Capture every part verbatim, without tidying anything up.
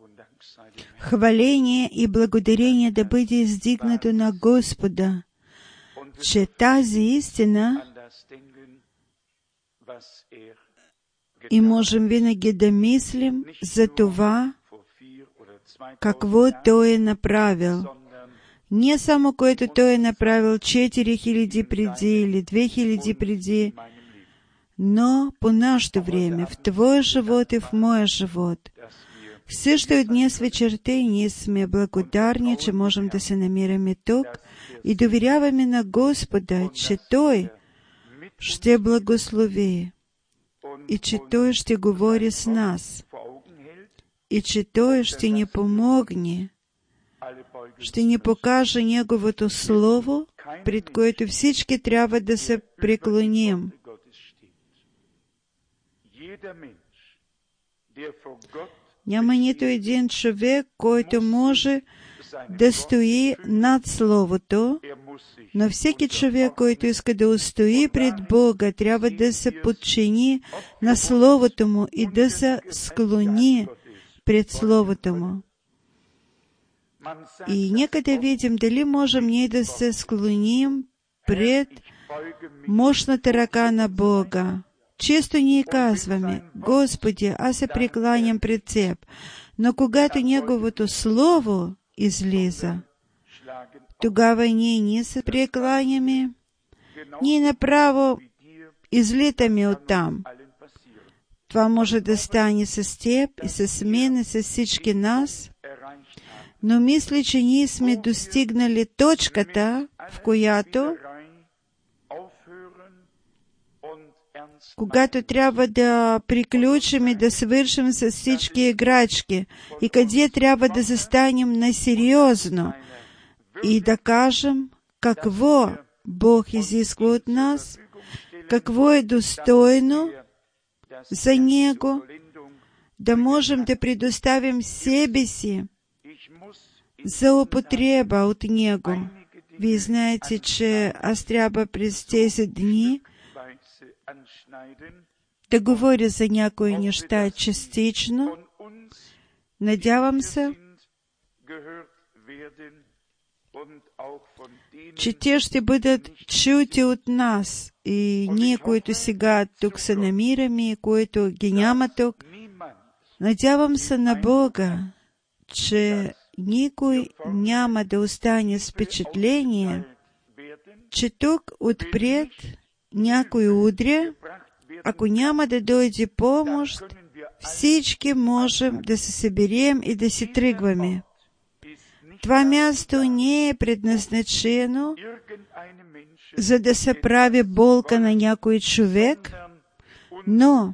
Хваление и благодарение да бъде издигнато на Господа, че тази истина и можем винаги да мислим за това, какво Той е направил. Не само което Той е направил четири хиляди преди или две хиляди преди, но по нашето време, в Твоя живот и в моя живот. Също и днес вечерта и ние сме благодарни, че можем да се намираме тук и доверяваме на Господа, че Той ще благослови и че Той ще говори с нас и че Той ще ни помогне, ще ни покаже Неговото Слово, пред което всички трябва да се преклоним. Няма нито един човек, който може да стои над Словото, но всеки човек, който иска да устои пред Бога, трябва да се подчини на Словото Му и да се склони пред Словото Му. И нека да видим дали можем ние да се склоним пред мощната ръка на Бога. Често ние казваме: Господи, аз се прекланям пред Теб, но когато Неговото Слово излиза, тогава ние не се прекланяме, ние направо излитаме оттам. Това може да стане с Теб и с мен и с всички нас, но мисля, че ние сме достигнали точката, в която когато трябва да приключим и да свършим с всички играчки, и къде трябва да застанем насериозно и да кажем какво Бог изисква от нас, какво е достойно за Него, да можем да предоставим себе си за употреба от Него. Вие знаете, че аз трябва през тези дни да говоря за някои неща частично. Надявам се, че те ще бъдат чути от нас и ние, които сега тук се намираме и които ги няма тук. Надявам се на Бога, че никой няма да остане с впечатление, че тук отпред някой удря, ако няма да дойде помощ, всички можем да се съберем и да си тръгваме. Това място не е предназначено за да се прави болка на някой човек, но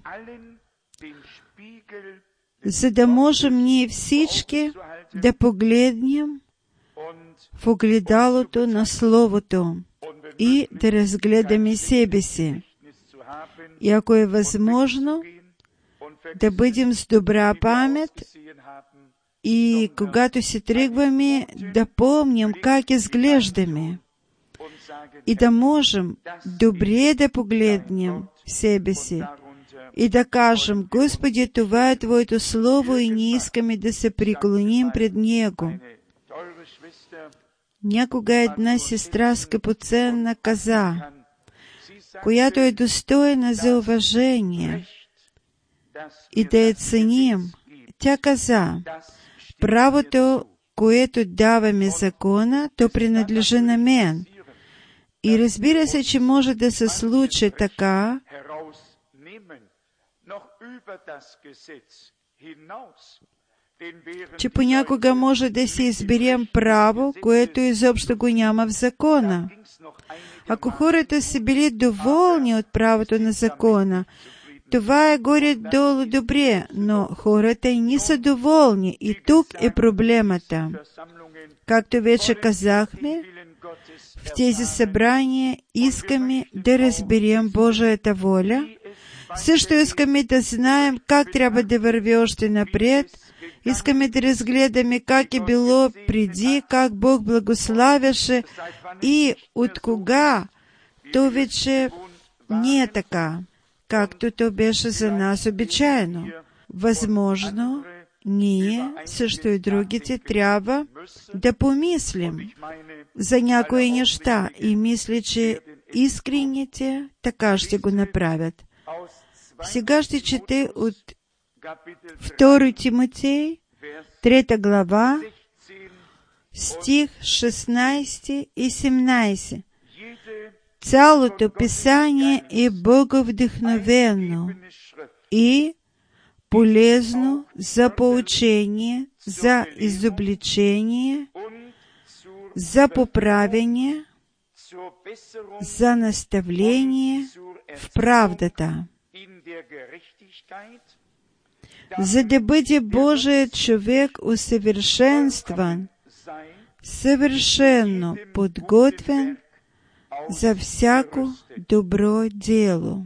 за да можем ние всички да погледнем в огледалото на Словото и да разгледаме себе си. И ако е възможно, да бъдем с добра памет и когато си тръгваме, да помним как изглеждаме и да можем добре да погледнем себе си и да кажем: Господи, това е Твоето Слово и ние искаме да се преклоним пред Него. Някога една сестра скъпоценна каза, която е достойна за уважение и да я ценим. Тя каза: правото, което даваме закона, то принадлежи на мен. И разбира се, че може да се случи така, че понякога може да си изберем право, което изобщо го няма в закона. Ако хората са били доволни от правото на закона, това е горе-долу добре, но хората не са доволни и тук е проблемата. Както вече казахме, в тези събрания искаме да разберем Божията воля, също искаме да знаем как трябва да върви още напред, искаме да разгледаме как е било преди, как Бог благославяше и от кога то вече не е така, както то беше за нас обичайно. Възможно, Ние, също и другите, трябва да помислим за някои неща и мисля, че искрените така ще го направят. Сега ще чете от втори Тимотей, трета глава, стих шестнайсети и седемнайсети. Цялото Писание е боговдъхновено и полезно за поучение, за изобличение, за поправение, за наставление в правдата, за да бъде Божият човек усъвършенстван, съвършено подготвен за всяко добро дело.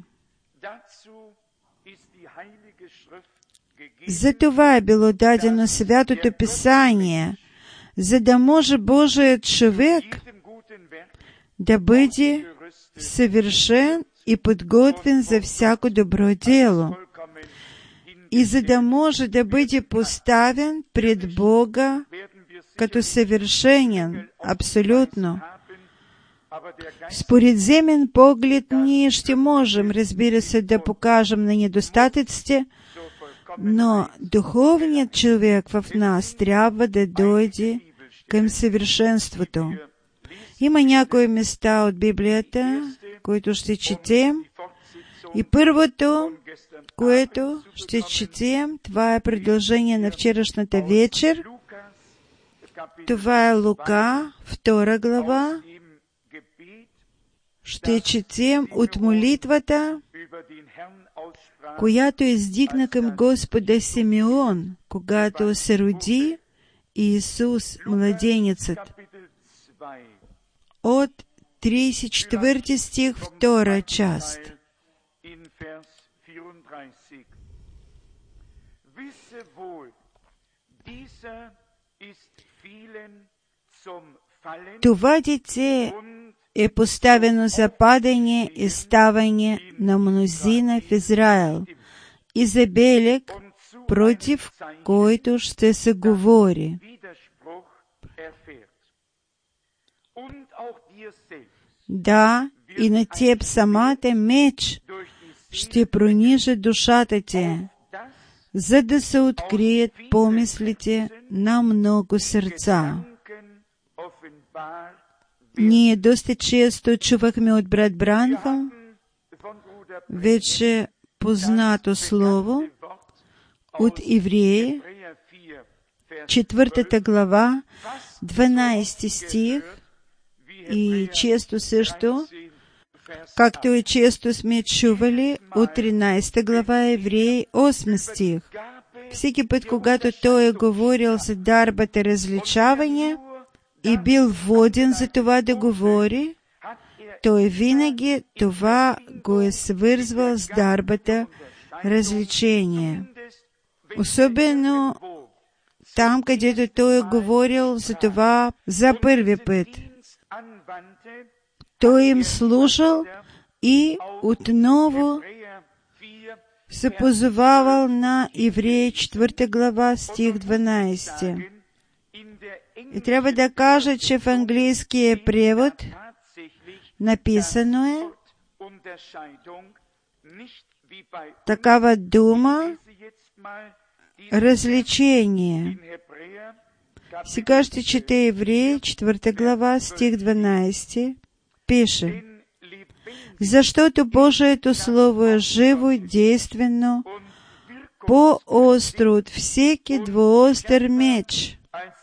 За това е било дадено Святото Писание, за да може Божият човек да бъде съвършен и подготвен за всяко добро дело, и за да може да бъде поставен пред Бога като съвършенен, абсолютно. Според земен поглед ние ще можем, разбира се, да покажем на недостатъците, но духовният човек в нас трябва да дойде към съвършенството. Има някои места от Библията, които ще четем. И първото, което ще четем, това е продължение на вчерашната вечер. Това е Лука, втора глава. Ще четем от молитвата, която издигна към Господа Симеон, когато се роди Иисус, младенецът. От тридесет и четвърти стих, втора част. Това дете е поставено за падане и ставане на мнозина в Израел и за белег, против който ще се говори. Да, и на теб самата меч ще пронижи душата ти, за да се открият помислите на много сърца. Ние доста често чувахме от брат Бранхам вече познато слово от Евреи, четвъртата глава, дванайсети стих, и често също, както и често сме чували от тринайсета глава Евреи, осми стих. Всеки път, когато той е говорил за дарбата различаване и бил воден за това да говори, той винаги това го е свързвал с дарбата различение. Особено там, където той е говорил за това за първи път. Той им слушал и отново се позовавал на Евреи четвърта глава, стих дванайсети. И трябва да кажа, че в английския превод написано е такава дума различение. Сега ще чете Евреи, четвърта глава, стих дванайсети. Пише: защото Божието Слово е живо и действено, по-остро от всеки двуостър меч.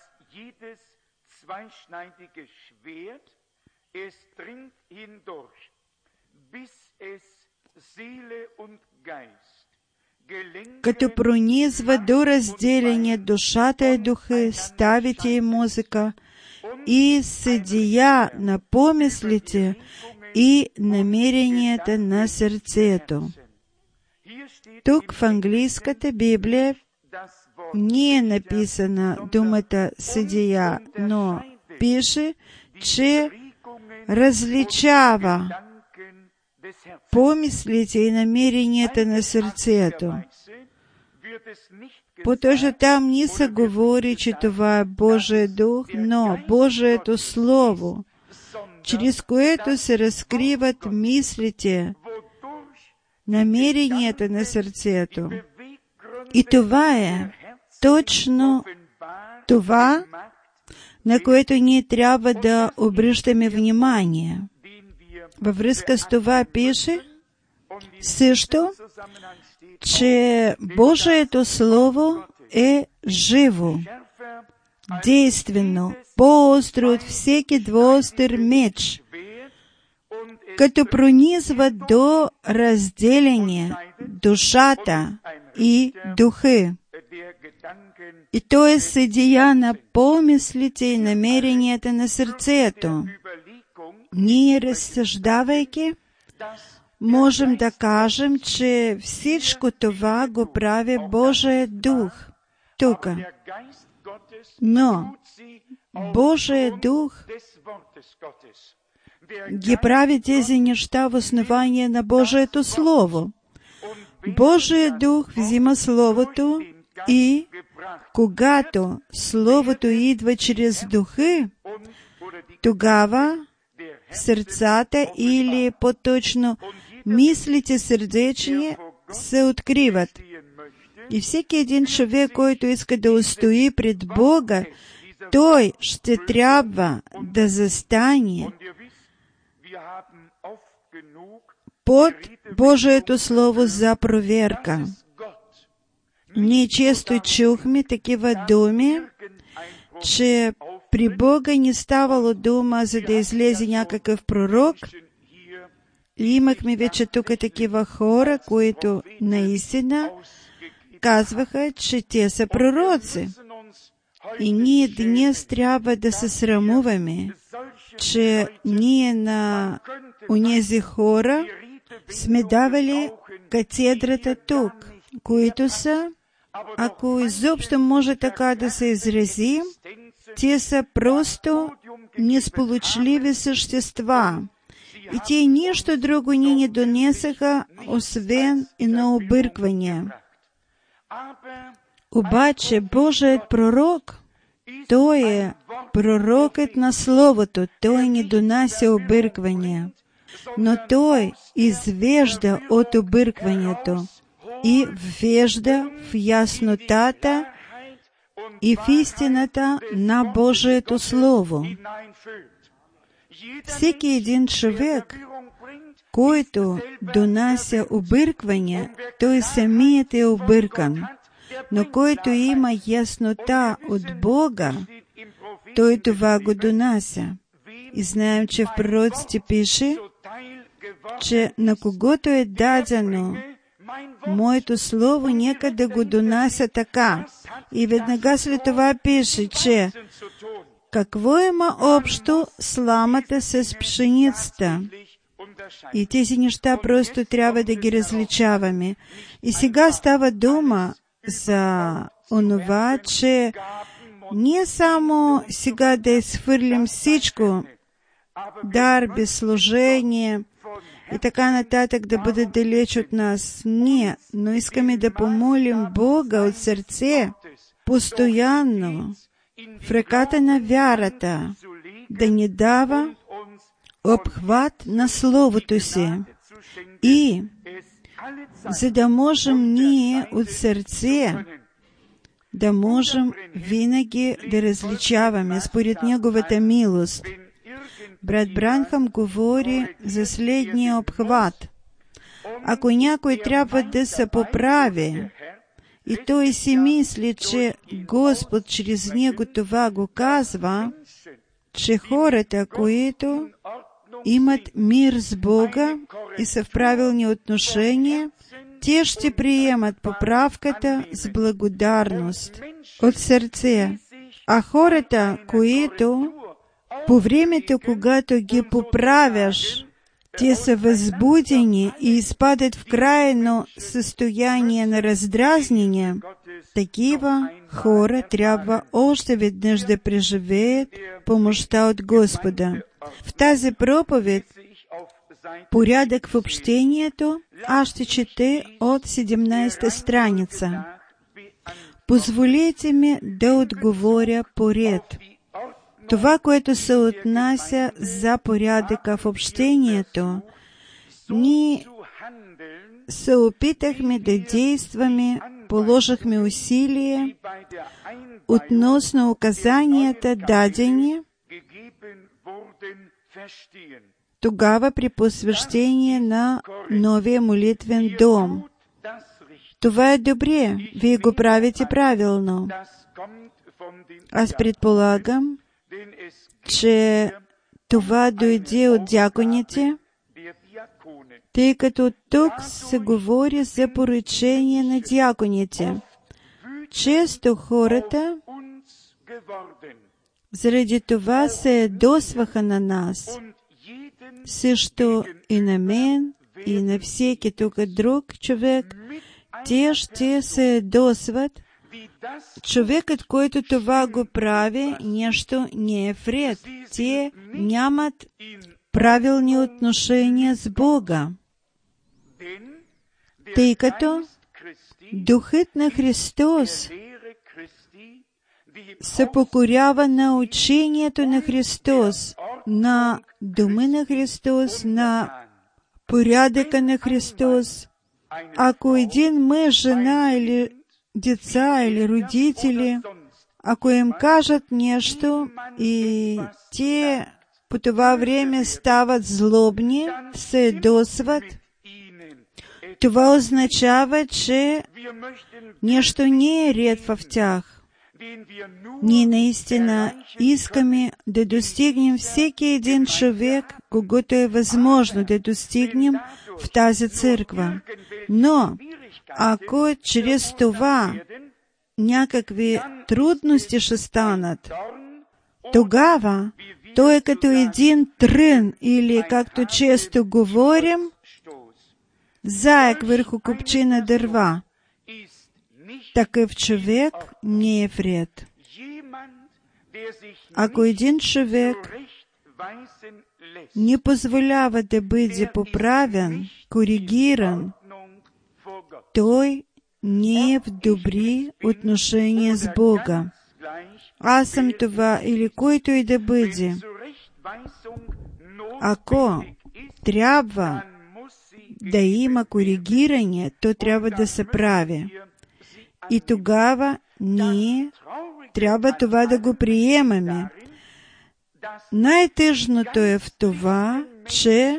Като пронизва до разделение душата и духа, ставите и музика, и съдия на помислите и намеренията на сърцето. Тук в английската Библия не е написана думата съдия, но пише, че различава помислите и намеренията на сърцето. Потому там не се говори, че това е Божий Дух, но Божието Слово, чрез което се разкриват мислите, намеренията на сърцето. И това е точно това, на което ние трябва да обръщаме внимание. Във връзка с това пише също, че Божието Слово е живо, действено, по-остро от всеки двуостър меч, като пронизва до разделение душата и духи. И то е съдия на помислите и намеренията на сърцето. Ние, разсъждавайки, можем да кажем, че всичко това го прави Божият Дух тук. Но Божият Дух ги прави тези неща в основание на Божието Слово. Божият Дух взима Словото и когато Словото идва чрез духи, тогава сърцата или по-точно мислите сърдечни се откриват. И всеки един човек, който иска да устои пред Бога, той ще трябва да застане под Божието Слово за проверка. Ние често чухме такива думи, че при Бога не ставало дума, за да излезе някакъв пророк. И имахме вече тук такива хора, които наистина казваха, че те са пророци. И ние днес трябва да се срамуваме, че ние на онези хора сме давали катедрата тук, които са, ако изобщо може така да се изрази, те са просто несполучливи същества. И те нищо друго ни не донесаха, освен едно объркване. Обаче Божият пророк, той е пророкът на Словото, той не донася объркване, но той извежда от объркването и ввежда в яснотата и в истината на Божието Слово. Всеки един човек, който донася объркване, той самият е объркан. Но който има яснота от Бога, той това го донася. И знаем, че в пророците пише, че на когото е дадено моето слово, нека да го донася така. И веднага след това пише, че какво има общо сламата с пшеницата? И тези неща просто трябва да ги различаваме. И сега става дума за онова, че не само сега да изхвърлим всичко, дар, безслужение и така нататък да бъде далеч от нас. Не, но искаме да помолим Бога от сърце, постоянно, в ръката на вярата, да ни дава обхват на Словото си. И за да можем ние от сърце да можем винаги да различаваме според Неговата милост. Брат Бранхам говори за следния обхват. Ако някой трябва да се поправи, и той си мисли, че Господ чрез него това го казва, че хората, които имат мир с Бога и са в правилни отношения, те ще приемат поправката с благодарност от сърце. А хората, които по времето, когато ги поправяш, те са възбудени и изпадат в крайно състояние на раздразнение, такива хора трябва още веднъж да преживеят помощта от Господа. В тази проповед, порядък в общението, аз ще чете от седемнадесета страница. Позволете ми да отговоря поред. Това, което се отнася за порядъка в общението, ние се опитахме да действаме, положихме усилия относно указанията, дадени тогава при посвещение на новия молитвен дом. Това е добре. Вие го правите правилно. Аз предполагам, че това дойде от дяконите, тъй като тук се говори за поръчение на дяконите. Често хората заради това се ядосваха на нас, също и на мен, и на всеки тук друг човек. Те ще се ядосват. Човекът, който това го прави, нещо не е вред. Те нямат правилни отношения с Бога, тъй като Духът на Христос се покорява на учението на Христос, на дума на Христос, на порядъка на Христос. Ако един мъж, жена или деца или родители, ако им кажат нещо и те по това време стават злобни, се ядосват, това означава, че нещо не е ред в тях. Ние наистина искаме да достигнем всеки един човек, когото е възможно да достигнем в тази църква. Но, ако чрез това някакви трудности ще станат, тогава той е като един трън или, както често говорим, заек върху купчина дърва. Такъв човек не е вред. Ако един човек не позволява да бъде поправен, коригиран, той не е в добри отношения с Бога. Аз съм това или който и да бъде. Ако трябва да има коригиране, то трябва да се прави. И тогава ние трябва това да го приемаме. Най-тъжното е в това, че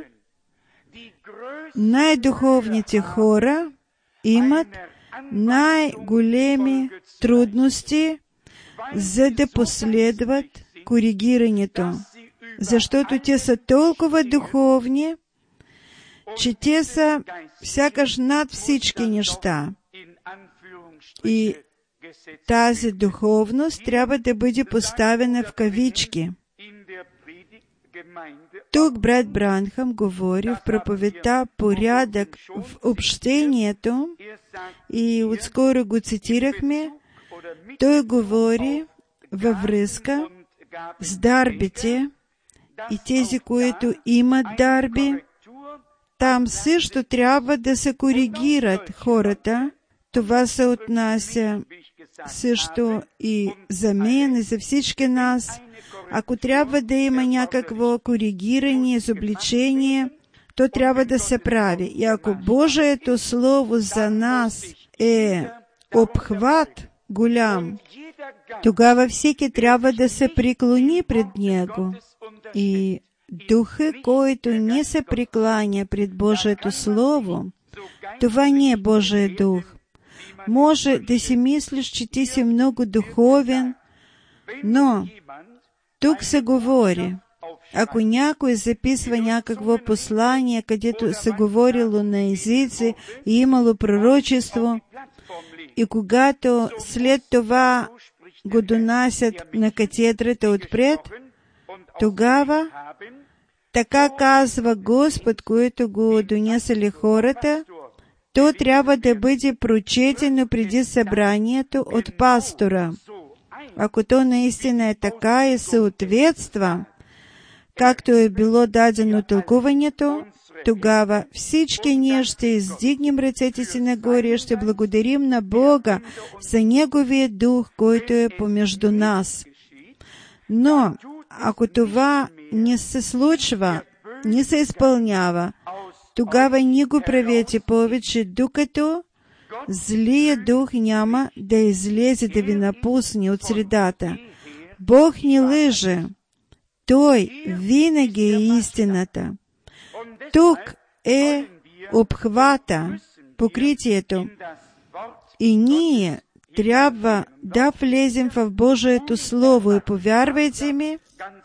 най-духовните хора имат най-големи трудности, за да последват коригирането. Защото те са толкова духовни, че те са сякаш над всички неща. И тази духовност трябва да бъде поставена в кавички. Тук брат Бранхам говори в проповедта порядък в общението и отскоро го цитирахме. Той говори във връзка с дарбите и тези, които имат дарби. Там също трябва да се коригират хората. Това се отнася също и за мен, и за всички нас. Ако трябва да има някакво коригиране, изобличение, то трябва да се прави. И ако Божието Слово за нас е обхват голям, тогава всеки трябва да се преклони пред Него. И духа, който не се прекланя пред Божието Слово, това не е Божия дух. Може да си мислиш, че ти си много духовен, но тук се говори, ако някой записва някакво послание, където се говорило на езици и имало пророчество, и когато след това го донасят на катедрата отпред, тогава така казва Господ, който го донесали хората, то трябва да бъде прочетено преди събранието от пастора. Ако то наистина е така и съответства, както е било дадено тълкуването, тогава всички ние ще издигнем ръцете си нагоре и ще благодарим на Бога за Неговия дух, който е помежду нас. Но, ако това не се случва, не се изпълнява, тогава не го правете повече, докато злия дух няма да излезе да ви напусне от средата. Бог не лъже. Той винаги е истината. Тук е обхвата, покритието. И ние трябва да влезем в Божието Слово и повярвайте ми,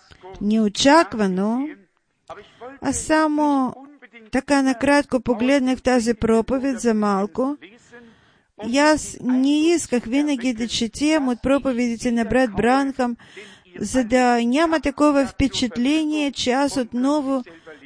неочаквано, а само така накратко погледнах тази проповед за малко. И аз не исках винаги да четем от проповедите на брат Бранхам, за да няма такова впечатление, че аз отново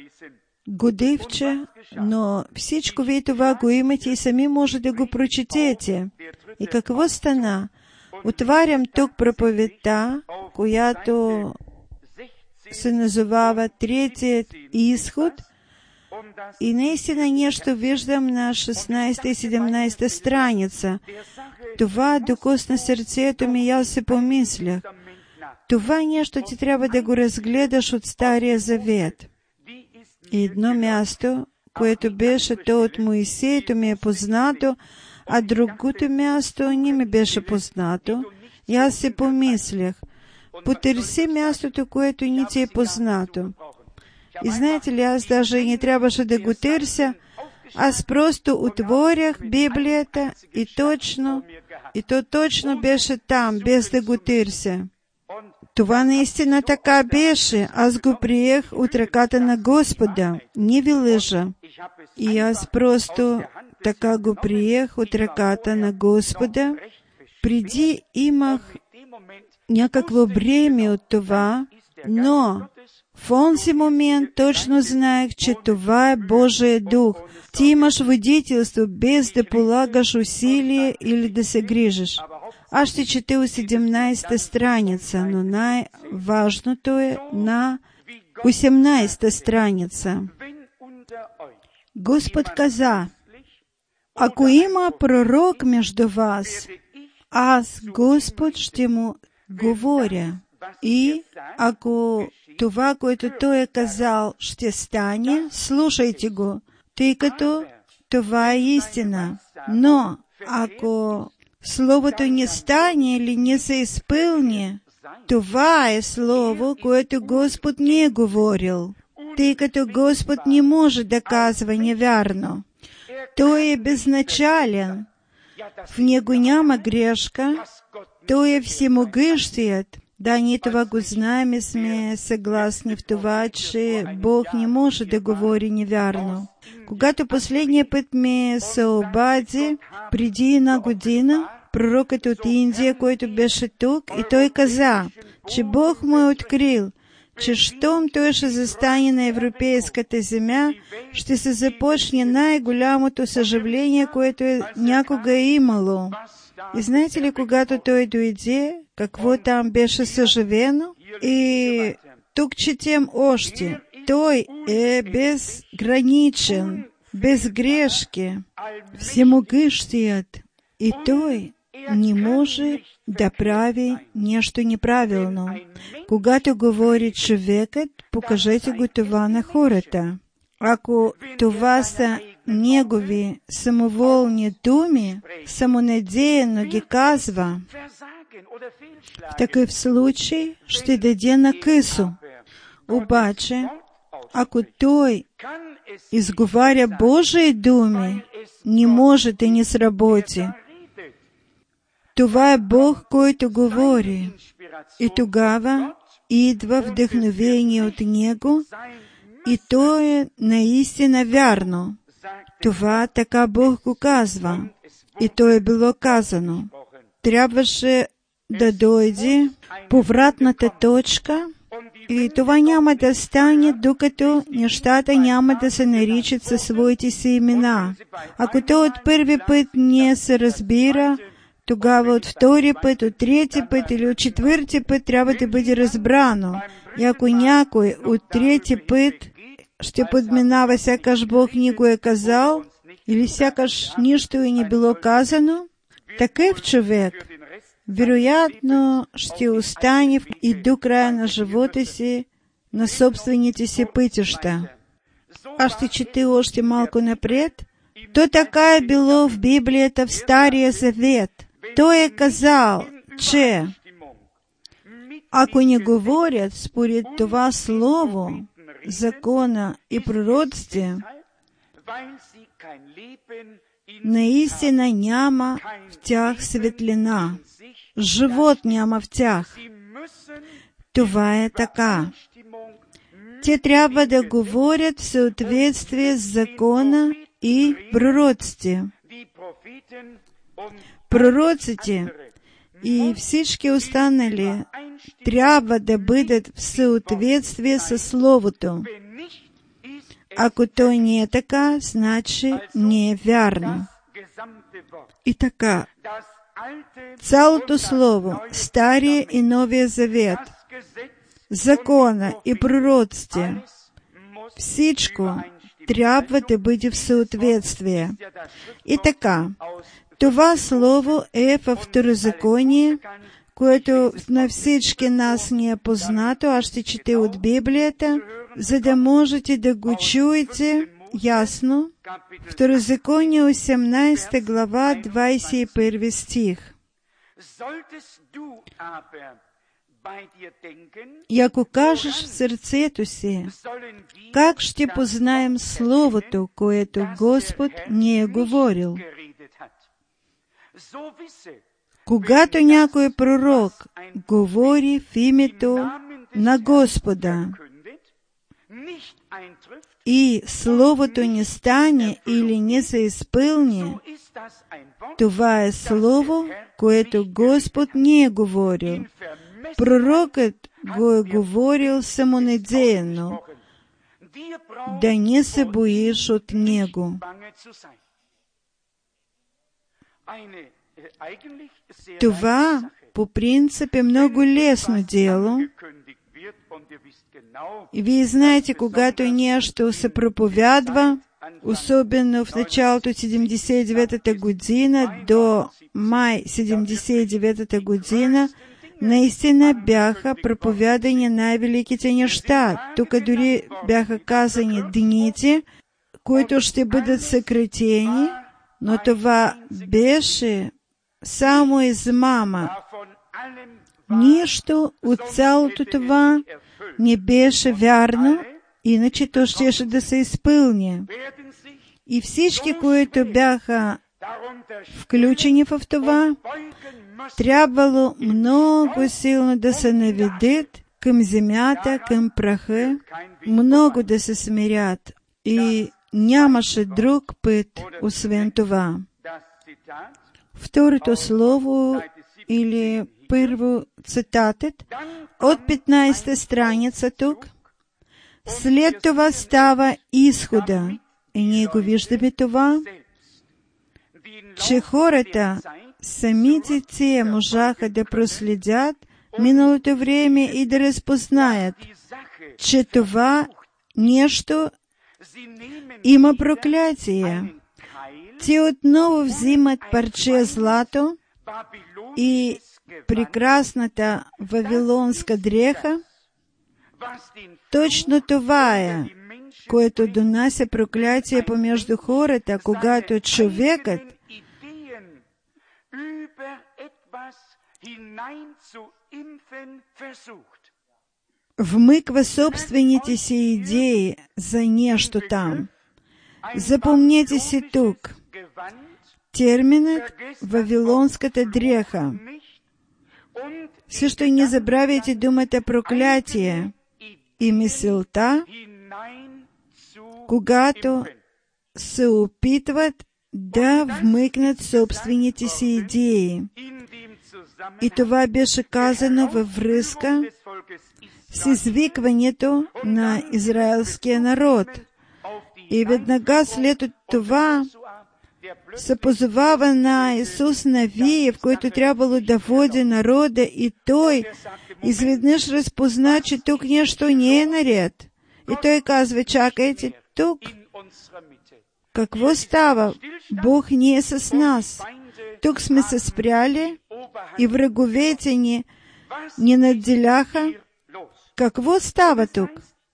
годивче, но всичко вие това го имате и сами може да го прочетете. И какво стана? Отварям тук проповедта, която се назовава Третият изход, и наистина нещо виждам на шестнайсета и седемнайсета страница. Това докосна сърцето ми и аз се помислях. Това нещо ти трябва да го разгледаш от Стария Завет. И едно място, което беше то от Моисей, то ми е познато, а другото място не ми беше познато. И аз се помислях, потърси мястото, което не ти е познато. И знаете ли, аз даже не трябваше да го търся, аз просто отворях Библията и точно, и то точно беше там, без да го търся. Това наистина така беше. Аз го приех от ръката на Господа. Не ви лъжа. И аз просто така го приех от ръката на Господа. Преди имах някакво бреме от това, но в онзи момент точно знаех, че това е Божия дух. Ти имаш водителство, без да полагаш усилие или да се грижиш. Аз ще чета от седемнайсета страница, но най-важното е на осемнайсета страница. Господ каза, ако има пророк между вас, аз, Господ, ще му говоря. И ако това, което Той е казал, ще стане, слушайте го, тъй като това е истина. Но ако Словото не стане или не се изпълни, това е Слово, което Господ не е говорил, тъй като Господ не може да казва невярно. Той е безначален, в Него няма грешка, Той е всемогъщият. Да, ние това го знаем и сме съгласни в това, че Бог не може да говори невярно. Когато последния път ме се обади, преди една година, пророкът от Индия, който беше тук, и той каза, че Бог му е открил, че щом той ще застане на европейската земя, ще се започне най-голямото съжаление, което е някога е имало. И знаете ли, когато той дойде, какво там беше съживено? И тук четем още. Той е безграничен, без грешки, всемогъщият. И Той не може да прави нещо неправилно. Когато говори човекът, покажете го това на хората. Ако това са негови самоволни думи, самонадеяно ги казва, в такъв случай ще даде на късо. Обаче, ако той изговаря Божии думи, не може да не сработи. Това е Бог, който говори. И тогава идва вдъхновение от Него, и то е наистина вярно. Това така Бог го казва. И то е било казано. Трябваше да дойде повратната точка, и това няма да стане, докато нещата няма да се наричат със своите си имена. Ако то от първи път не се разбира, тогава от втори път, от трети път или от четвърти път трябва да бъде разбрано. И ако някой от трети път ще подминава сякаш Бог ни го е казал, или сякаш нищо и не било казано, такъв човек вероятно ще остане и до края на живота си на собствените си пътища. Аз ще чета още малко напред. То така е било в Библията в Стария Завет. Той е казал, че ако не говорят според това слово, закона и пророците, наистина няма в тях светлина. Живот няма в тях. Това е така. Те трябва да говорят в съответствие с закона и пророците. Пророците и всички останали трябва да бъдат в съответствие с Словото. Ако то не е така, значи не е вярно. И така, цялото Слово, Стария и Новия Завет, закона и пророците, всичко трябва да бъде в съответствие. И така, това Слово е във Второзаконие, което на всички нас ни е познато. Аз ще чета от Библията, за да можете да го чуете ясно. Второзаконие, осемнадесета глава, двадесет и първи стих. И ако кажеш в сърцето си, как ще познаем Словото, което Господ ни е говорил? Когато някой пророк говори в името на Господа и Словото не стане или не се изпълни, това е Слово, което Господ не е говорил. Пророкът го е говорил самонадеяно, да не се боиш от него. Това, по принцип, е много лесно дело. И вие знаете, когато нещо се проповядва, особено в началото от седемдесет и деветата година до май седемдесет и деветата година, наистина бяха проповядани най-великите неща. Тук дори бяха казани дните, които ще бъдат съкратени, но това беше само измама. Нищо от цялото това не беше вярно, иначе то щеше да се изпълни. И всички, които бяха включени в това, трябвало много силно да се наведат към земята, към праха, много да се смирят. И нямаше друг път, освен това. Второто слово или първо цитатът от петнадесета страница тук. След това става изхода. И ние го виждаме това, че хората, самите те можаха да проследят миналото време и да разпознаят, че това нещо има проклятие. Те отново взимат парче злато и прекрасната вавилонска дреха. Точно това е, което донася проклятие помежду хората, когато човекът вмъква собствените си идеи за нещо там. Запомнете си тук терминът вавилонската дреха. Също и не забравяйте думата проклятие и мисълта, когато се опитват да вмъкнат собствените си идеи. И това беше казано във връзка с извикването на израелския народ. И веднага след това се позовава на Исус Навиев, който трябвало да води народа, и той изведнъж разпозна, че тук нещо не е наред. И той казва: чакайте, тук какво става? Бог не е с нас. Тук сме се спряли и враговете ни ни надделяха. Какво става тук?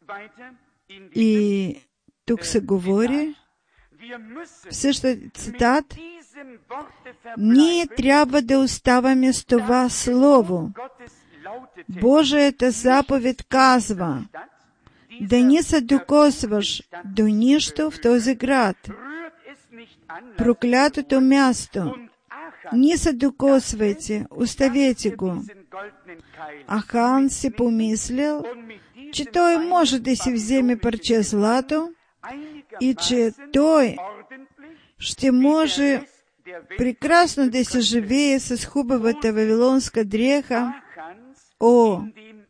И тук се говори, в същата цитат, ние трябва да оставаме с това слово. Божията заповед казва да не се докосваш до нищо в този град. Проклятото място. Не се докосвайте, оставете го. Ахан си помислил, че той може да си вземе парче злато и че той ще може прекрасно да се живее с хубавата вавилонска дреха. О,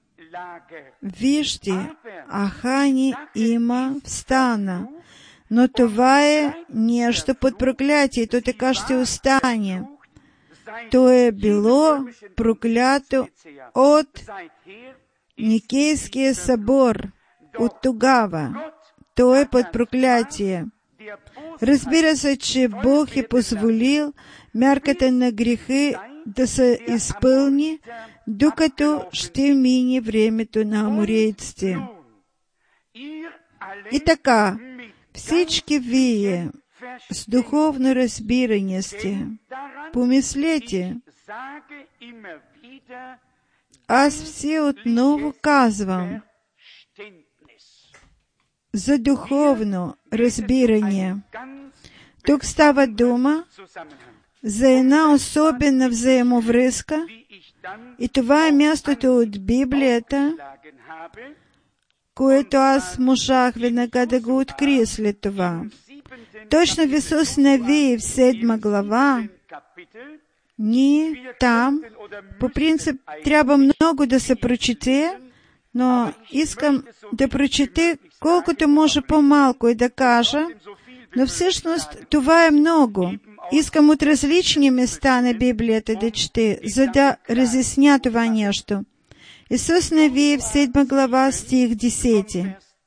вижте, Ахани има в стана, но това е нещо под проклятие, то така ще остане. То е било проклято от Никейския събор, от тогава. То е под проклятие. Разбира се, че Бог е позволил мярката на грехи да се изпълни, докато ще мине времето на аморейците. И така, всички вие с духовно разбиране сте. Помислете, аз все отново казвам за духовно разбиране. Тук става дума за една особена взаимовръзка, и това е мястото от Библията, което аз можах веднага да го открия след това. Точно в Исус Навии в седма глава, ние там, по принцип, трябва много да се прочете, но искам да прочете колкото може по-малко и да кажа, но всъщност това е много. Искам от различни места на Библията да чете, за да разясня това нещо. Исус Навии в седма глава, стих десети.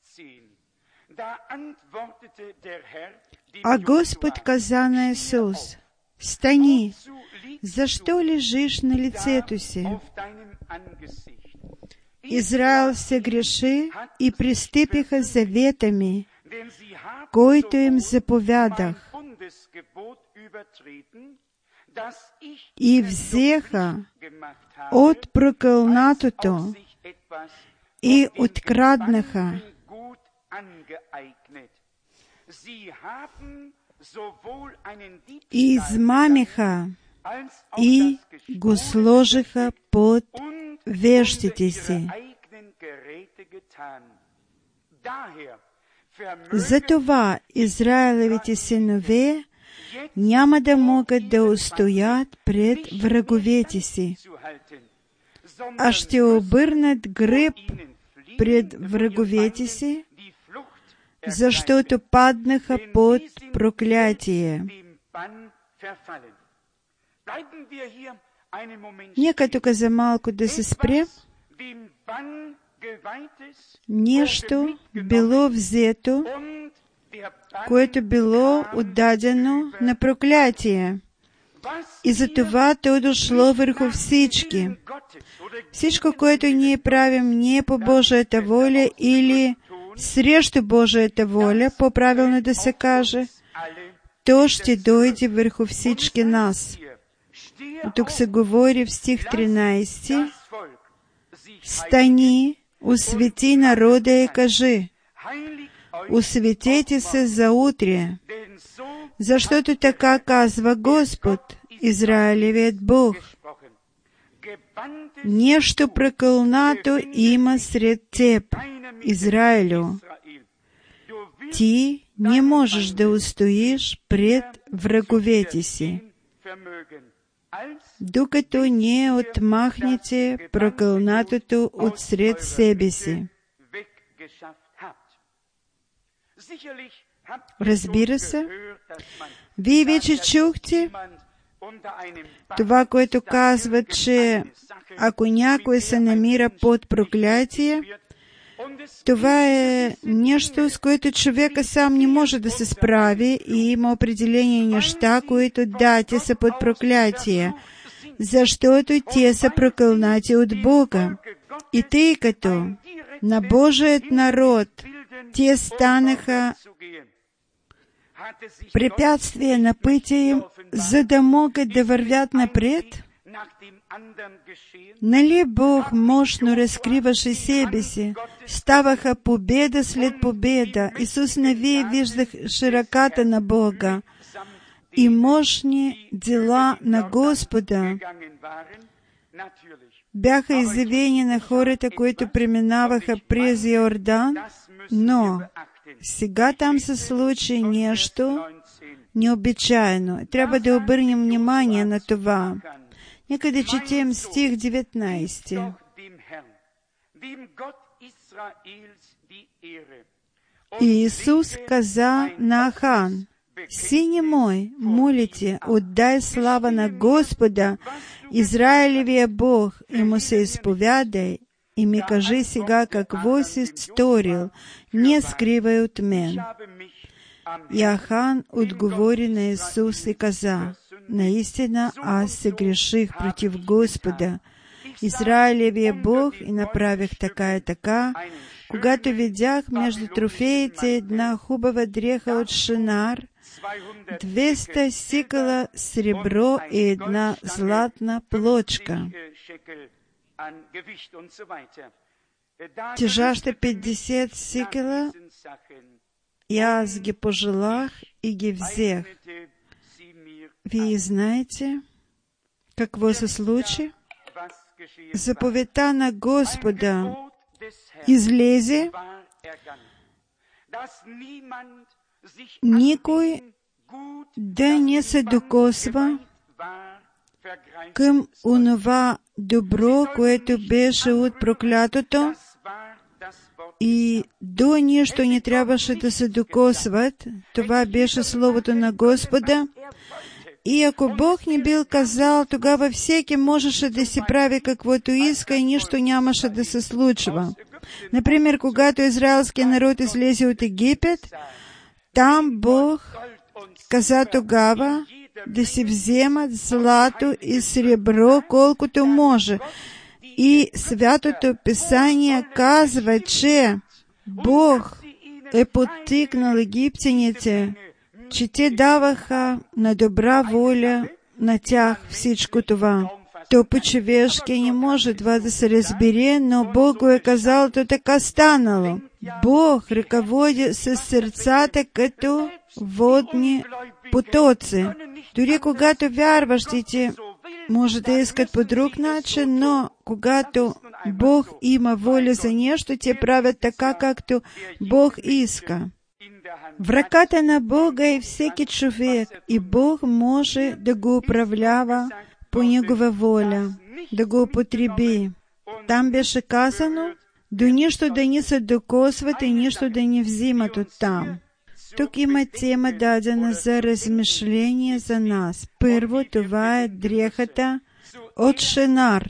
А Господ каза на Исус: стани, защо лежиш на лицето си? Израил се греши и пристъпиха завета ми, който им заповядах, и взеха от прокълнатото и откраднаха. И измамиха и го сложиха под вещите си. Затова Израилевите синове няма да могат да устоят пред враговете си, а ще обърнат гръб пред враговете си, защото паднаха под проклятие. Нека тук за малко да се спрем. Нещо било взето, което било отдадено на проклятие. И затова то дошло върху всички. Всичко, което ние правим не е по Божията воля или срещу Божията воля, по-правилно да се каже, то ще дойде върху всички нас. Тук се говори в стих тринайсети: стани, освети народа и кажи: осветете се за утре, защото така казва Господ, Израилевият Бог. Нещо прокълнато има сред теб, Израилю. Ти не можеш да устоиш пред враговете си, докато не отмахнете прокълнатото от сред себе си. Разбира се, вие вече чухте това, което казва, че ако някой се намира под проклятие, Това е нещо, с което човека сам не може да се справи, и има определени неща, които, да, те са под проклятие, защото те са прокълнати от Бога. И тъй като на Божият народ те станаха препятствия на пътя им, за да могат да вървят напред, нали Бог мощно разкриваше себе си? Ставаха победа след победа. Исус Навий виждаше ръката на Бога и мощни дела на Господа бяха изявени на хората, които преминаваха през Йордан, но сега там се случи нещо необичайно. Трябва да обърнем внимание на това. Нека да четем стих деветнайсети. И Иисус каза на Ахан: «Сине мой, молите, отдай слава на Господа, Израилевия Бог, и му се изповядай, и ми кажи сега какво си сторил, не скривай от мен». И Ахан отговори на Исус и каза: «Наистина аз се греших против Господа, Израилевия Бог, и направих така и така, когато видях между трофеите една хубава дреха от шинар, двеста сикала сребро и една златна плочка, тежаща петдесет сикала, и аз ги пожелах и ги взех». Вие знаете какво се случи? Заповедта на Господа излезе, никой да не се докосва към онова добро, което беше от проклятото, и до нищо не трябваше да се докосват. Това беше Словото на Господа. И ако Бог не бил казал, тогава всеки можеше да си прави каквото иска и нищо нямаше да се случва. Например, когато израелският народ излезе от Египет, там Бог каза тогава да си вземат злато и сребро колкото може. И Святото Писание казва, че Бог е подтикнал египтяните, че те даваха на добра воля на тях всичко това. То по-човешки не може това да се разбере, но Бог го е казал, то така станало. Бог ръководи с сърцата като водни потоци. Дори когато вярващите може да искат по друг начин, но когато Бог има воля за нещо, те правят така, както Бог иска. В ръката на Бога е всеки човек, и Бог може да го управлява по Негова воля, да го употреби. Там беше казано, до нищо да не се докосват и нищо да не взимат оттам. Тук има тема дадена за размишление за нас. Първо, това е дрехата от шинар.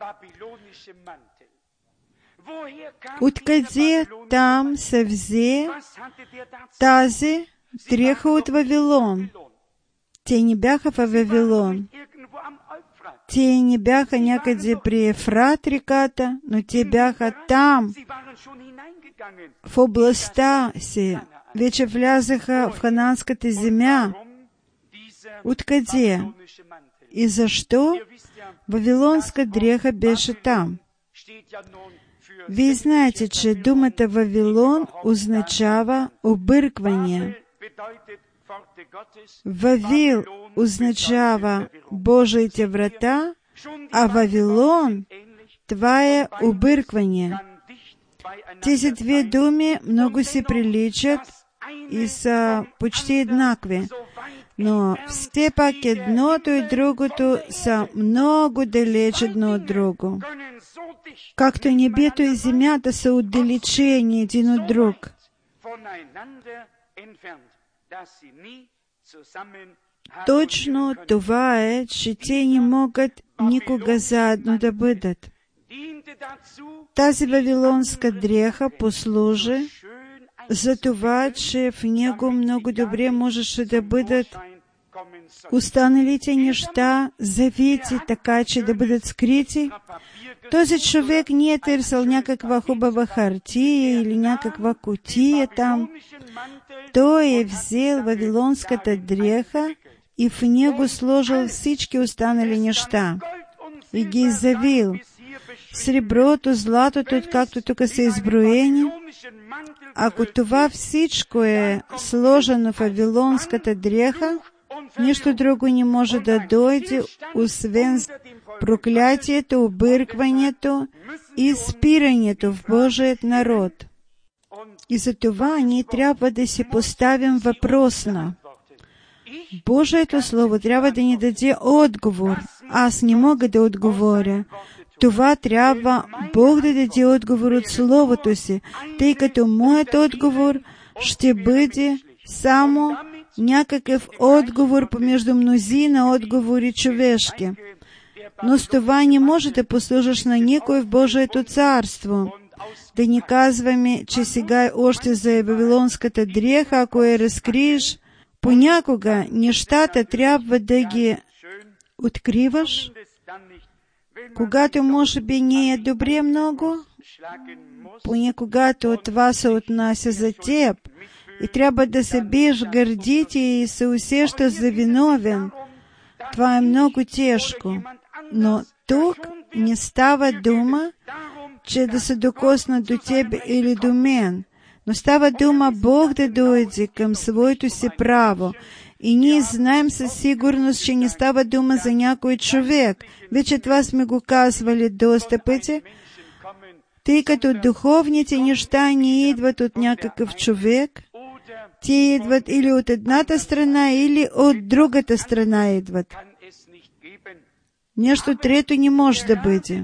Откъде там се взе тази дреха от Вавилон? Те не бяха в Вавилон. Те не бяха някъде при Ефрат реката, но те бяха там, в областта си. Вече влязаха в хананската земя. Откъде? И защо вавилонска дреха беше там? Вие знаете, че думата Вавилон означава объркване. Вавил означава Божиите врата, а Вавилон — това е объркване. Тези две думи много се приличат и са почти еднакви, но все пак едното и другото са много далеч едно от друго. Както небето и земята са отдалечени един от друг. Точно това е, че те не могат никога заедно да бъдат. Тази вавилонска дреха послужи за това, че в него много добре можеше да бъдат останалите неща завити, така че да бъдат скрити. Този човек не е търсил някаква хубава хартия или някаква кутия там. Той е взел вавилонската дреха и в него сложил всички останали неща и ги завил. Среброто, златото, както тук са изброени, ако това всичко е сложено в вавилонската дреха, нищо друго не може да дойде, освен проклятието, объркването и спирането в Божият народ. И за това ние трябва да си поставим въпросна. Божието Слово трябва да ни даде отговор. Аз не мога да отговоря. Това трябва Бог да даде отговор от Словото си, тъй като моят отговор ще бъде само някакъв отговор помежду мнозина отговори човешки. Но с това не може да послужиш на никой в Божието царство. Да не казваме, че сега още за вавилонската дреха, ако я разкриеш, понякога нещата трябва да ги откриваш, когато може би не е добре много, понякога от това се отнася за теб и трябва да се биеш гърдите и се усещаш за виновен. Това е много тежко. Но тук не става дума, че да се докосна до тебе или до мен, но става дума Бог да дойде към своето си право. И ние знаем със сигурност, че не става дума за някой човек. Вече това сме го казвали доста пъти, тъй като духовните неща не идват от някакъв човек, те идват или от едната страна, или от другата страна идват. Нещо трето не може да бъде.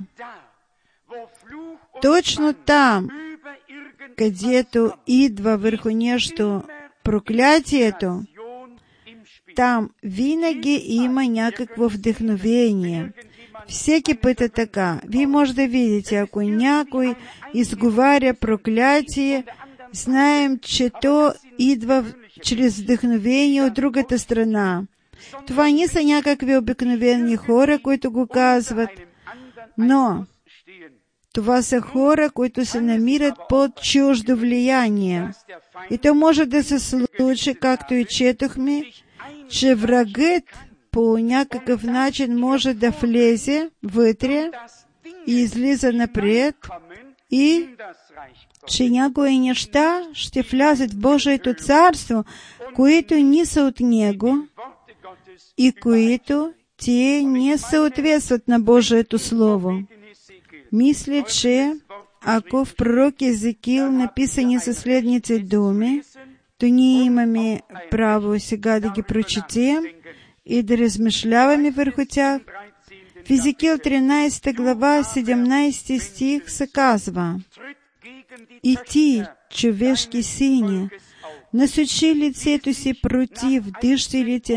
Точно там, където идва върху нещо проклятието, там винаги има някакво вдъхновение. Всеки път е така. Вие може да видите, ако някой изговаря проклятие, знаем, че то идва чрез вдъхновение от другата страна. Това не са някакви обикновени хора, които го казват, но това са хора, които се намират под чуждо влияние. И то може да се случи, както и четохме, че врагът по някакъв начин може да влезе вътре и излиза напред, и че някои неща ще влязат в Божието царство, които не са от Него и които те не съответстват на Божието Слово. Мисля, че ако в пророк Езекил написани са следните думи, то ние имаме право сега да ги прочетем и да размишляваме върху тях. В Езекил тринадесета глава, седемнадесети стих се казва: «И ти, човешки сине, насочи лицето си против дъщерите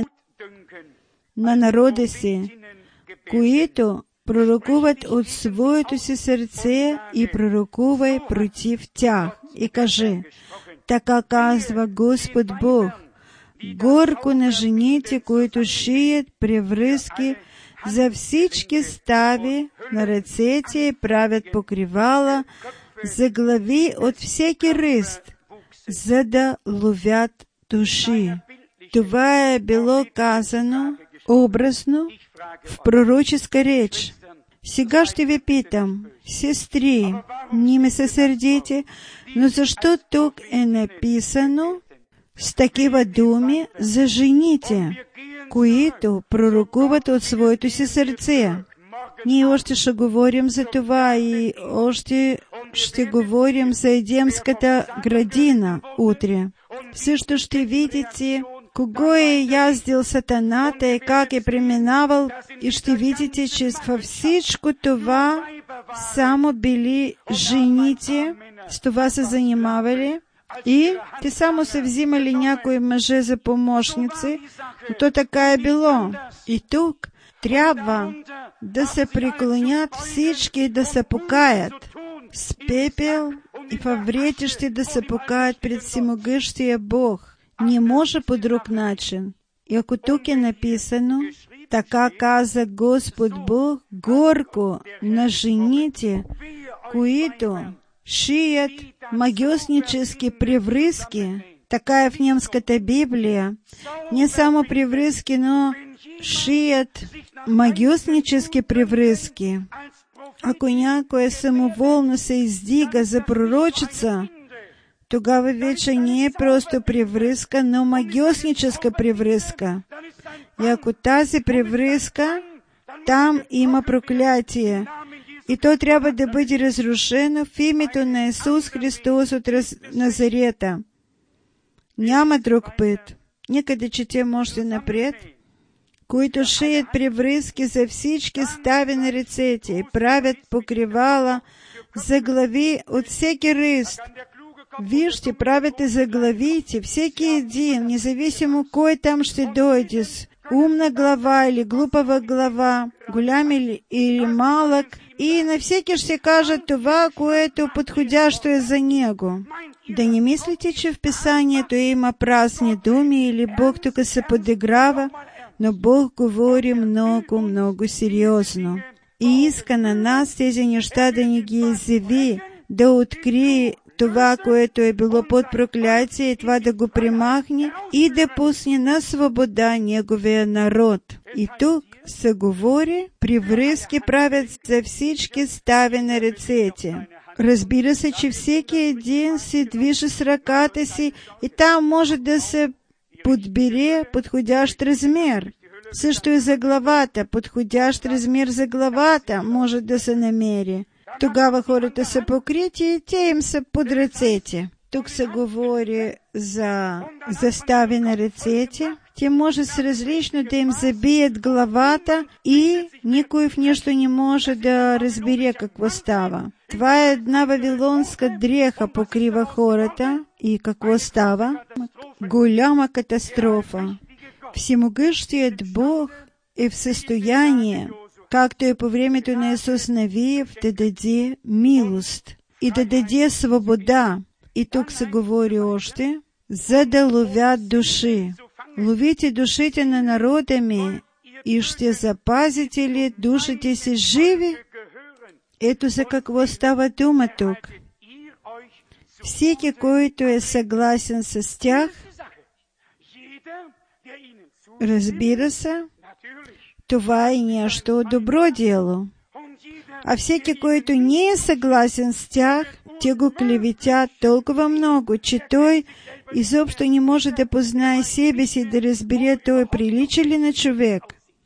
на народа си, които пророкуват от своето си сърце, и пророкувай против тях, и кажи: така казва Господ Бог, горко на жените, които шият превръзки за всички стави на ръцете и правят покривала за глави от всеки ръст, за да ловят души». Това е било казано образно в пророческа реч. Сега ще ви питам, сестри, не ме се сърдите, но защо тук е написано с такива думи за жените, които пророкуват от своето си сърце? Ние още ще говорим за това и още ще говорим за Едемската градина утре. Също ще видите кого е яздил Сатаната и как е преминавал, и ще видите, че във всичко това само били жените, с това се занимавали, и те само са взимали някои мъже за помощници, но то така е било. И тук трябва да се преклонят всички и да се покаят с пепел и във вретище да се покаят пред всемогъщия Бог. Не може по друг начин. И ако тук е написано, така каза Господ Бог, горко на жените, които шият магиоснически превръзки, така е в немската Библия, не само превръзки, но шият магиоснически превръзки. Ако някоя самоволно се издига за пророчица, тогава вече не е просто превръзка, но магиосническа превръзка. И ако тази превръзка, там има проклятие. И то трябва да бъде разрушено в името на Исус Христос от Назарета. Няма друг път. Нека да четем още напред. Които шият превръзки за всички стави на ръцете и правят покривала за глави от всеки ръст. Вижте, правите за главите, всеки един, независимо кой там ще дойде, с умна глава или глупава глава, голям или, или малък, и на всеки ще кажат това, което подходящо е за него. Да не мислите, че в Писанието има празни думи или Бог тук се подиграва, но Бог говори много, много сериозно. И иска на нас тези неща да ни ги изяви, да открие това, което е било под проклятие, и това да го примахне и да пусне на свобода неговия народ. И тук се говори, превръзки правят за всички стави на ръцете. Разбира се, че всеки един се движи с ръката си и там може да се подбере подходящ размер. Също и за главата, подходящ размер за главата може да се намери. Тогава хората са покрити и те им са под ръцете. Тук се говори за застави на ръцете. Те може с различно да им забият главата и никой в нещо не може да разбере какво става. Това е една вавилонска дреха покрива хората. И какво става? Голяма катастрофа. Всемогъщият Бог е в състояние, както и по времето на Исус Навиев, да даде милост и да даде свобода. И тук се говори още, за да ловят души. Ловите душите на народа ми и ще запазите ли душите си живи? Ето за какво става дума тук. Всеки, който е съгласен с тях, разбира се, това е нещо добро дело. А всеки, който не е съгласен с тях, те го клеветят толкова много, че той изобщо не може да познае себе си, да разбере той прилича ли на човек.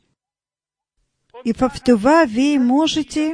И в това вие можете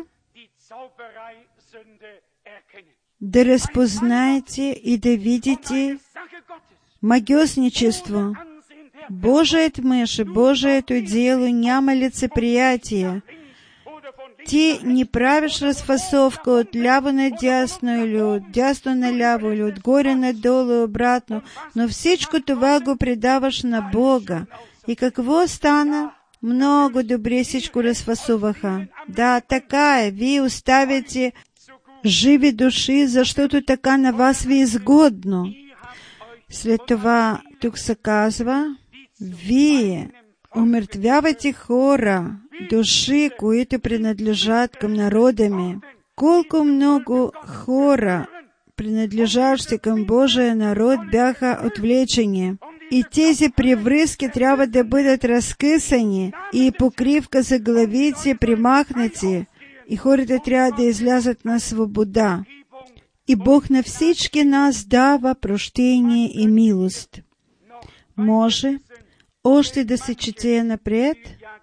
да разпознаете и да видите магиосничество. Божият мъж, Божието дело няма лицеприятие. Ти не правиш разфасовка от ляво на дясно или от дясно на ляво или отгоре надолу и обратно, но всичко това го предаваш на Бога. И какво стана? Много добре всичко разфасуваха. Да, така е. Вие оставяте живи души, защото така на вас ви е изгодно. След това тук се казва, вие умертвявате хора, души, които принадлежат към народа ми. Колко много хора, принадлежащи към Божия народ, бяха отвлечени. И тези превръзки трябва да бъдат разкъсани и покривка за главици примахнати. И хората трябва да излязат на свобода. И Бог на всички нас дава прощение и милост. Може още да се чете напред,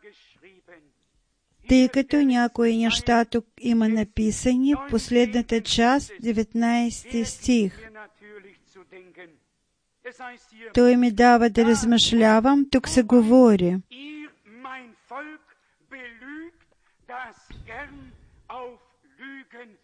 тъй като някои неща тук има написани в последната част, деветнайсети стих. Той ми дава да размишлявам, тук се говори.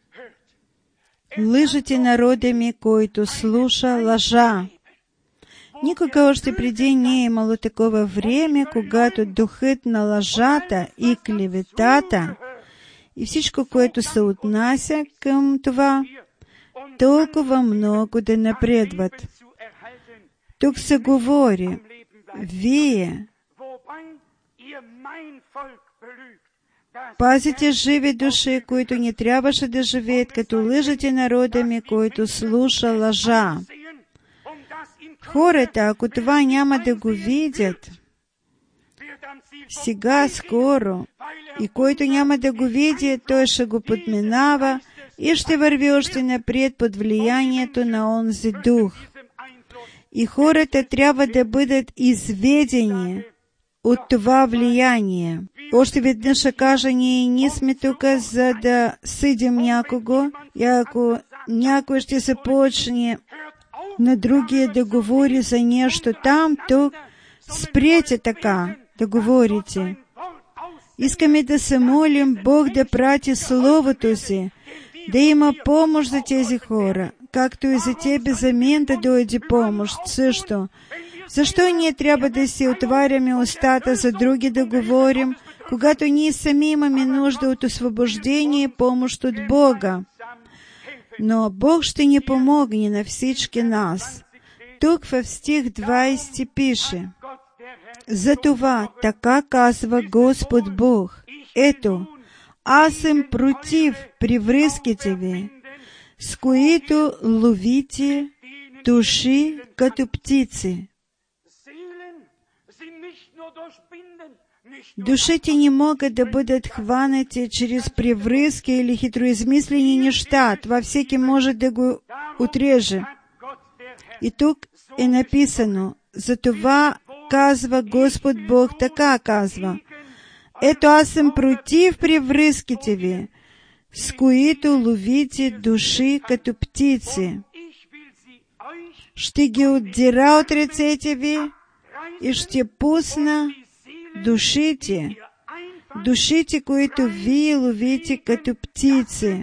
Лъжете народа ми, който слуша лъжа. Никога още преди не е имало такова време, когато духът на лъжата и клеветата и всичко, което се отнася към това, толкова много да напредват. Тук се говори, вие пазите живи души, които не трябваше да живеят, като лъжете народами, които слуша лъжа. Хората, ако това няма да го видят, сега, скоро, и който няма да го види, той ще го подминава и ще върви още напред под влиянието на онзи дух. И хората трябва да бъдат изведени от това влияние. Още веднъж ще кажа, ние не сме тук, за да съдим някого, и ако някой ще се почне на другия да говори за нещо там, то спрете така да говорите. Искаме да се молим Бог да прати Словото си, да има помощ за тези хора, както и за тебе, за мен да дойде помощ също. Защо ние трябва да си отваряме устата за други да говорим, когато ние сами имаме нужда от освобождение и помощ от Бога? Но Бог ще ни помогне на всички нас. Тук в стих двайсети пише: затова така казва Господ Бог: ето, аз съм против привръзките ви, с които ловите души като птици. Душите не могат да бъдат хванати чрез привръзки или хитроизмислени неща. Това всеки може да го отреже. И тук е написано: затова казва Господ Бог, така казва: ето, аз съм против привръзките ви, с които ловите души като птици. Ще ги отдира от ръцете ви и ще пусна душите, душите, които вие ловите като птици.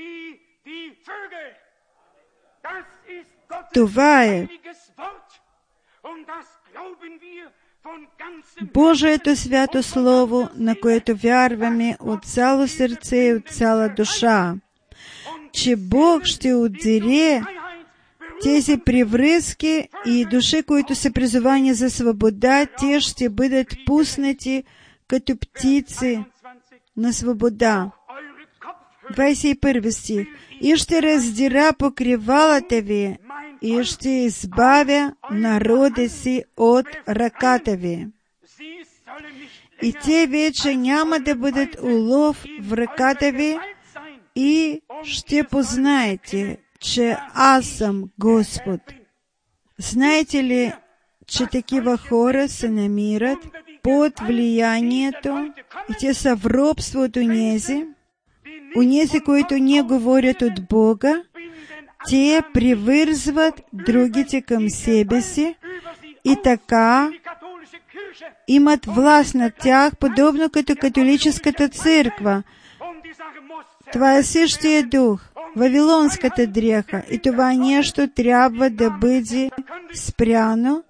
Това е Божието свято Слово, на което вярваме от цяло сърце и от цяла душа, че Бог ще отдире тези привръзки и души, които са призовани за свобода, те ще бъдат пуснати като птици на свобода. двайсет и първи стих. И ще раздира покривалата ви, и ще избавя народа си от ръката ви. И те вече няма да бъдат улов в ръката ви, и ще познаете, че аз съм Господ. Знаете ли, че такива хора се намират под влиянието и те са в робство от онези, онези, които не говорят от Бога, те привързват другите към себе си и така имат власт над тях, подобно като католическата църква. Това е същия дух, вавилонската дреха, и това нещо трябва да бъде спряно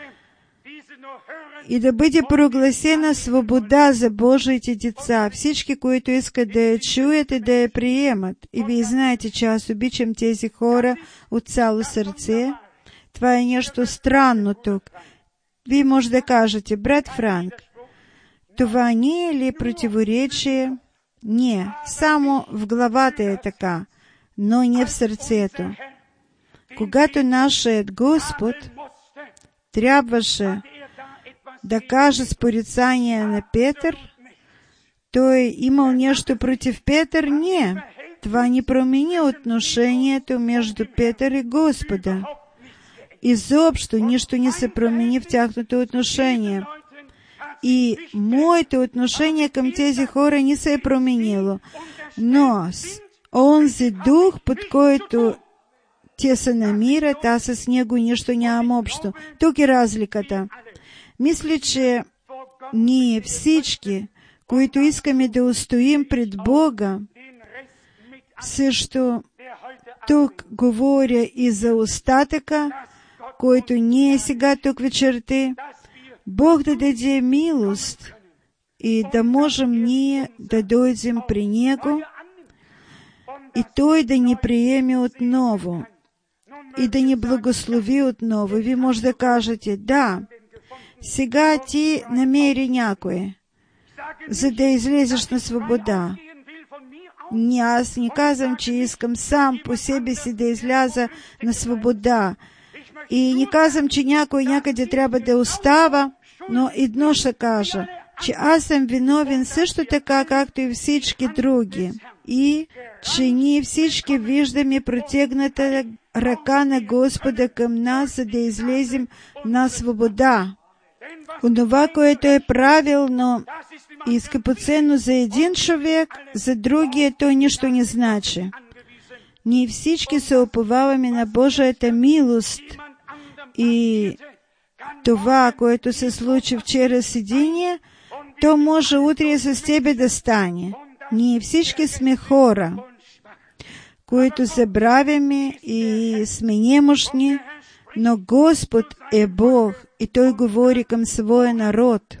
и да бъде прогласена свобода за Божиите деца. Всички, които искат да я чуят и да я приемат. И вие знаете, че аз обичам тези хора от цяло сърце. Това е нещо странно тук. Вие може да кажете: брат Франк, това не е ли противоречие? Не, само в главата е така, но не в сърцето. Когато нашият Господ трябваше да каже с порицание на Петър, той имал нещо против Петър? Не. Това не промени отношението между Петър и Господа. Изобщо нищо не се промени в тяхното отношение. И моето отношение към тези хора не се е променило. Но с онзи дух, под който те се намират, аз с него нищо нямам общо. Тук е разликата. Мисля, че ние всички, които искаме да устоим пред Бога, също тук говоря и за остатъка, който ние сега тук вечерта, Бог да даде милост и да можем ние да дойдем при Него и Той да ни приеме отново и да ни благослови отново. И ви може да кажете, да, сега ти намери някое, за да излезеш на свобода. Не, аз не казвам, че искам сам по себе си да изляза на свобода. И не казвам, че някой някъде трябва да остава, но едно ще кажа, че аз съм виновен също така, както и всички други. И че ние всички виждаме протегната ръка на Господа към нас, за да излезем на свобода. Онова, което е правилно и скъпоценно за един човек, за другия той нищо не значи. Ние всички се уповаваме на Божията милост и това, което се случи вчера с единия, то може утре с тебе да стане. Ние всички сме хора, които забравяме и сме немощни, но Господ е Бог и Той говори към своя народ.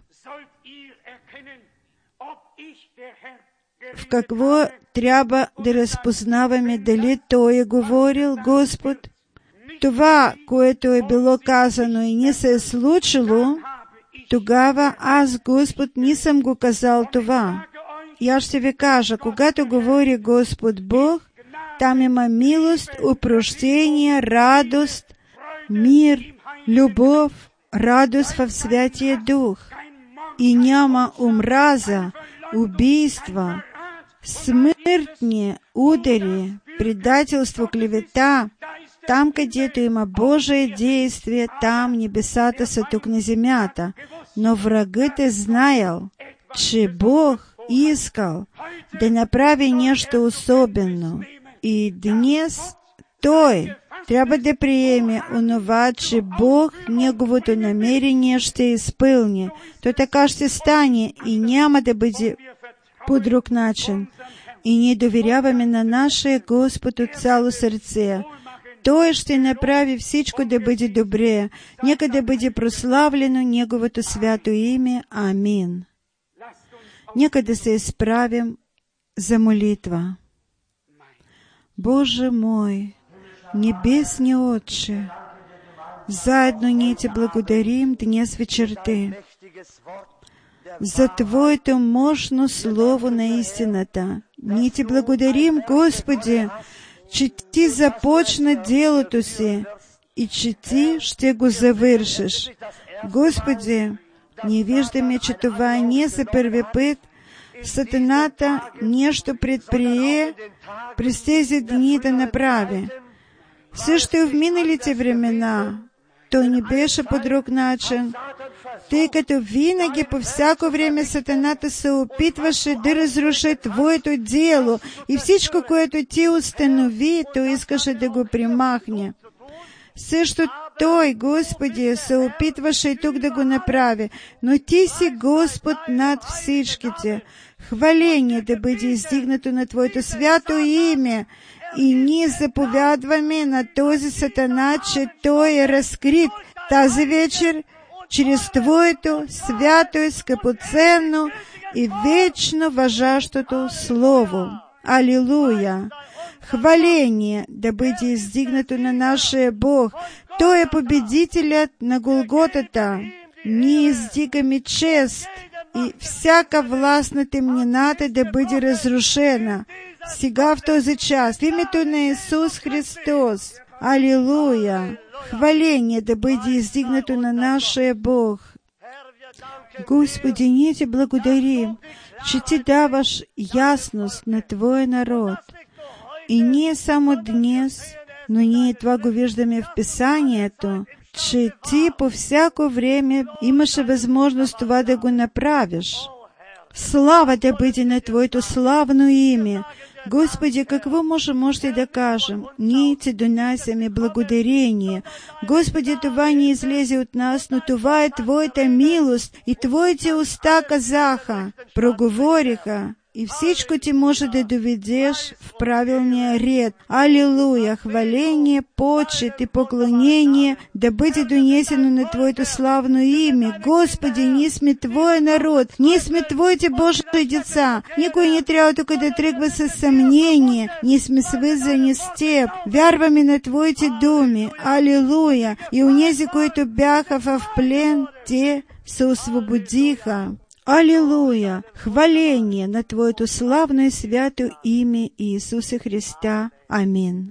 В какво трябва да разпознаваме дали Той е говорил Господ? Това, което е било казано и не се е случило, тогава аз, Господ, не съм го казал това. И аз ще ви кажа, когато говори Господ Бог, там има милост, опрощение, радост, мир, любов, радост в Святия Дух. И няма омраза, убийства, смъртни удари, предателство, клевета. Там, където има Божие действие, там небесата са тук на земята. Но врагът е знаел, че Бог искал да направи нещо особено. И днес Той трябва да приеме онова, че Бог Неговото намерение ще изпълни. То така ще стане и няма да бъде по друг начин. И ние доверяваме на нашия Господ от цяло сърце. Той ще направи всичко да бъде добре. Нека да бъде прославлено Неговото свято име. Амин. Нека да се изправим за молитва. Боже мой, Небесни Отче, заедно ние Ти благодарим днес вечерта за Твоето мощно Слово на истината. Ние Ти благодарим, Господи, че Ти започна делото си и че Ти ще го завършиш. Господи, ние виждаме, че това не за първи път Сатаната нещо предприе през тези дни да направи. Също и в миналите времена той не беше по друг начин, тъй като винаги по всяко време Сатаната се опитваше да разруши Твоето дело и всичко, което Ти установи, той искаше да го примахне. Също Той, Господи, се опитваше и тук да го направи, но Ти си Господ над всичките. Хваление да бъде издигнато на Твоето свято име. И ние заповядваме на този Сатана, че той е разкрит тази вечер чрез Твоето свято и скъпоценно и вечно важащото Слово. Алилуя! Хваление да бъде издигнато на нашия Бог. Той е победителят на Голготата. Ние издигаме чест и всяка власт на темнината да бъде разрушена. Сега в този час, в името на Исус Христос. Алилуя! Хваление да бъде издигнато на нашия Бог. Господи, ние Ти благодарим, че Ти даваш ясност на Твоя народ. И ние само днес, но ние това го виждаме в Писанието, че Ти по всяко време имаше възможност това да го направиш. Слава да бъде на Твоето славно име. Господи, какво можем още да кажем? Ние Ти донасяме благодарение. Господи, това не излезе от нас, но това е Твоята милост и Твоите уста казаха, проговориха И всичко ти може да доведеш в правилния ред. Алилуя! Хваление, почет и поклонение да бъде донесено на Твоето славно имя. Господи, ние сме Твой народ, ние сме Твоите Божии деца. Никой не трябва тук да тръгва с съмнение. Ние сме свързани с Теб. Вярваме на Твоите думи. Алилуя! И онези, които бяха в плен, те се освободиха. Алилуя! Хваление на Твоето славно и свято имя Иисуса Христа. Амин.